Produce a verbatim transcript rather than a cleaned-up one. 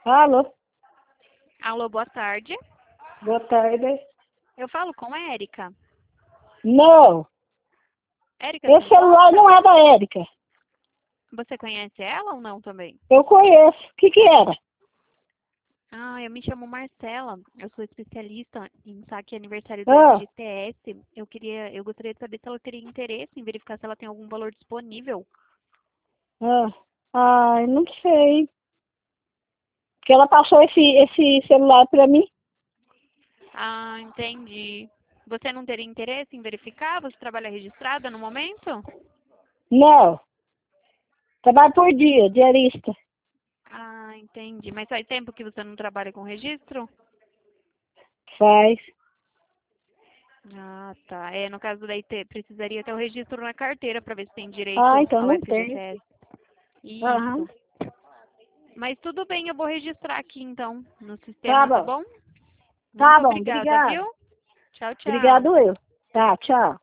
Alô? Alô, boa tarde. Boa tarde. Eu falo com a Érica. Não, Érica se esse celular encontra? não é da Érica. Você conhece ela ou não também? Eu conheço. O que que era? Ah, eu me chamo Marcela. Eu sou especialista em saque aniversário do Ah, F G T S. Eu queria, eu gostaria de saber se ela teria interesse em verificar se ela tem algum valor disponível. ah, ai, não sei. Porque ela passou esse, esse celular pra mim? Ah, entendi. Você não teria interesse em verificar? Você trabalha registrada no momento? Não. Trabalho por dia, diarista. Ah, entendi. Mas faz tempo que você não trabalha com registro? Faz. Ah, tá. É, no caso daí ter, precisaria ter o registro na carteira para ver se tem Ah, direito então ao não tem. F G T S. Aham. Isso. Mas tudo bem, eu vou registrar aqui então no Tá sistema, tá bom. bom? Tá Muito bom, obrigada, obrigado. viu? Tchau, tchau. Obrigado eu. Tá, tchau.